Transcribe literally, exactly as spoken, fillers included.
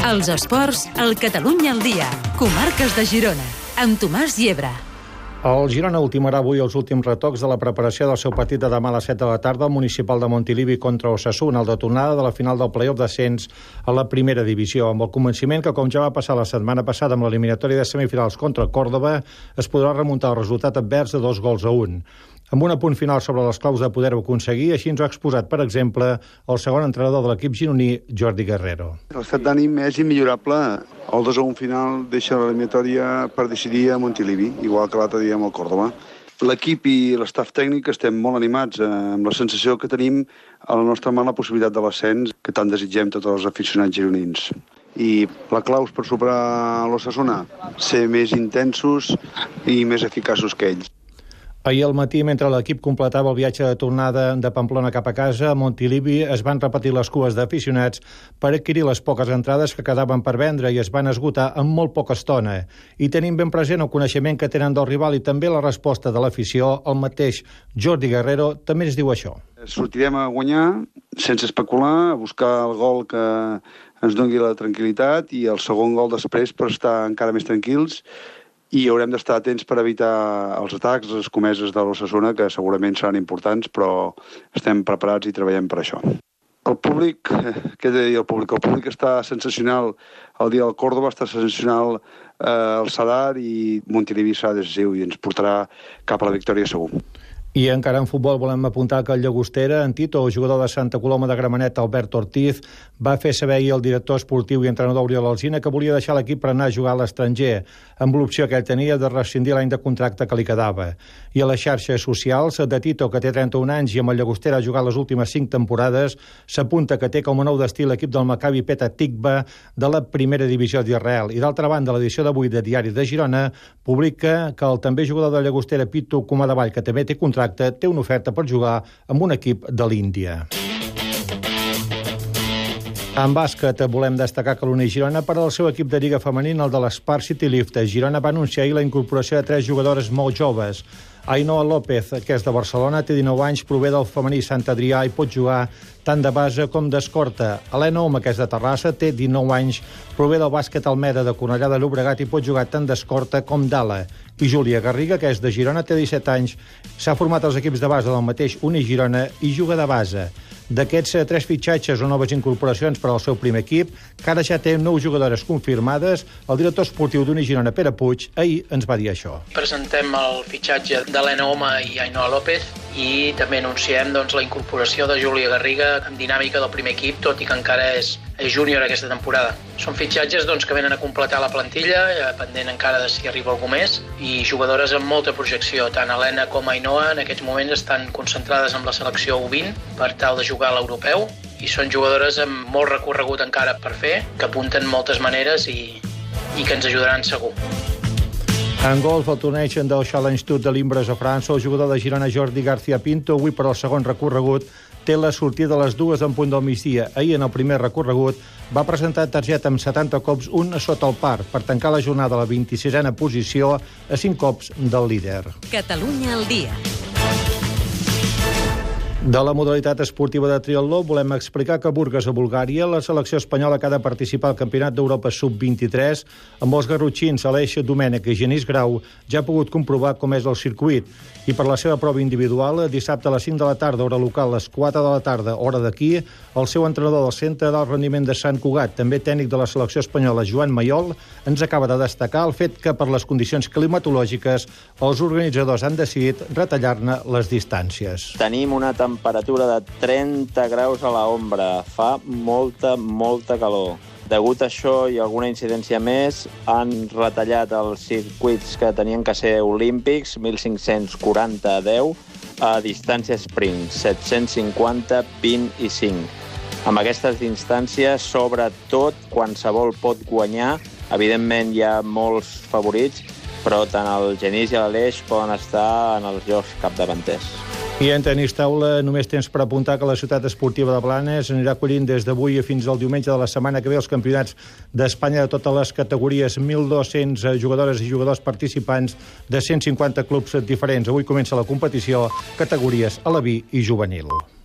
Els esports, al Catalunya al dia. Comarques de Girona, amb Tomàs Llebre. El Girona ultimarà avui els últims retocs de la preparació del seu partit de demà a les set de la tarda al municipal de Montilivi contra Osasuna, el de tornada de la final del play-off d'ascens a la primera divisió, amb el convenciment que, com ja va passar la setmana passada amb l'eliminatòria de semifinals contra Còrdova, es podrà remuntar el resultat advers de dos gols a un. Amb un apunt final sobre les claus de poder-ho aconseguir, així ens ho ha exposat, per exemple, el segon entrenador de l'equip gironí, Jordi Guerrero. L'estat d'ànim és immillorable. El dos a un final deixa l'eliminatòria per decidir a Montilivi, igual que l'altre dia amb el Còrdova. L'equip i l'estaf tècnic estem molt animats, eh, amb la sensació que tenim a la nostra mà la possibilitat de l'ascens que tant desitgem tots els aficionats gironins. I la clau per superar l'Osasuna, ser més intensos i més eficaços que ells. Ahir al matí, mentre l'equip completava el viatge de tornada de Pamplona cap a casa, a Montilivi es van repetir les cues d'aficionats per adquirir les poques entrades que quedaven per vendre i es van esgotar en molt poca estona. I tenim ben present el coneixement que tenen del rival i també la resposta de l'afició, el mateix Jordi Guerrero també ens diu això. Sortirem a guanyar sense especular, a buscar el gol que ens doni la tranquil·litat i el segon gol després per estar encara més tranquils. I haurem d'estar atents per evitar els atacs, les escomeses de l'Osasuna, que segurament seran importants, però estem preparats i treballem per això. El públic, què he de dir el públic? El públic està sensacional. El dia del Còrdova està sensacional eh, el Sadar i Montilivi serà decisiu i ens portarà cap a la victòria segur. I encara en futbol volem apuntar que el llagostera, en Tito, el jugador de Santa Coloma de Gramenet, Albert Ortiz, va fer saber ahir al director esportiu i entrenador Oriol Alsina que volia deixar l'equip per anar a jugar a l'estranger, amb l'opció que ell tenia de rescindir l'any de contracte que li quedava. I a les xarxes socials de Tito, que té trenta-un anys i amb el llagostera ha jugat les últimes cinc temporades, s'apunta que té com a nou destí l'equip del Maccabi Petah Tikva de la primera divisió d'Israel. I d'altra banda, l'edició d'avui de Diari de Girona publica que el també jugador de llagostera Pitu Comadavall, que també té contracte, té una oferta per jugar amb un equip de l'Índia. En bàsquet volem destacar que l'Uni Girona, per al seu equip de lliga femenina, el de l'Spar City Lift, Girona va anunciar ahir la incorporació de tres jugadores molt joves. Ainhoa López, que és de Barcelona, té dinou anys, prové del femení Sant Adrià i pot jugar tant de base com d'escorta. Helena Oma, que és de Terrassa, té dinou anys, prové del bàsquet Almeda de Cornellà de Llobregat i pot jugar tant d'escorta com d'ala. I Júlia Garriga, que és de Girona, té disset anys, s'ha format als equips de base del mateix Uni Girona i juga de base. D'aquests tres fitxatges o noves incorporacions per al seu primer equip, que ara ja té nou jugadores confirmades, el director esportiu d'Uni Girona, Pere Puig, ahir ens va dir això. Presentem el fitxatge d'Helena Oma i Ainhoa López i també anunciem doncs, la incorporació de Júlia Garriga en dinàmica del primer equip, tot i que encara és, és júnior aquesta temporada. Són fitxatges doncs, que venen a completar la plantilla, eh, pendent encara de si arriba algú més, i jugadores amb molta projecció. Tant Helena com Ainhoa en aquests moments estan concentrades amb la selecció U vint per tal de jugar a l'europeu i són jugadores amb molt recorregut encara per fer, que apunten moltes maneres i, i que ens ajudaran segur. En golf, el torneig del Challenge Tour de Limbres a França, el jugador de Girona Jordi García Pinto, avui per al segon recorregut, té la sortida a les dues en punt del migdia. Ahir, en el primer recorregut, va presentar targeta amb setanta cops, un sota el par, per tancar la jornada a la vint-i-sisena posició, a cinc cops del líder. Catalunya al dia. De la modalitat esportiva de triatló volem explicar que a Burgas, a Bulgària, la selecció espanyola que ha de participar al Campionat d'Europa sub vint-i-tres, amb els garrotxins Aleix Domènech i Genís Grau, ja ha pogut comprovar com és el circuit. I per la seva prova individual, dissabte a les cinc de la tarda, hora local, a les quatre de la tarda, hora d'aquí, el seu entrenador del Centre d'Alt Rendiment de Sant Cugat, també tècnic de la selecció espanyola, Joan Mayol, ens acaba de destacar el fet que per les condicions climatològiques els organitzadors han decidit retallar-ne les distàncies. Tenim una temperatura de trenta graus a l'ombra. Fa molta, molta calor. Degut a això i alguna incidència més, han retallat els circuits que tenien que ser olímpics, mil cinc-cents quaranta a deu, a distància sprint, set-cents cinquanta, vint i cinc. Amb aquestes distàncies, sobretot, qualsevol pot guanyar. Evidentment, hi ha molts favorits, però tant el Genís i l'Aleix poden estar en els llocs capdavanters. I en tenis taula només tens per apuntar que la ciutat esportiva de Blanes anirà acollint des d'avui fins al diumenge de la setmana que ve els campionats d'Espanya de totes les categories, mil dos-cents jugadores i jugadors participants de cent cinquanta clubs diferents. Avui comença la competició, categories Aleví i juvenil.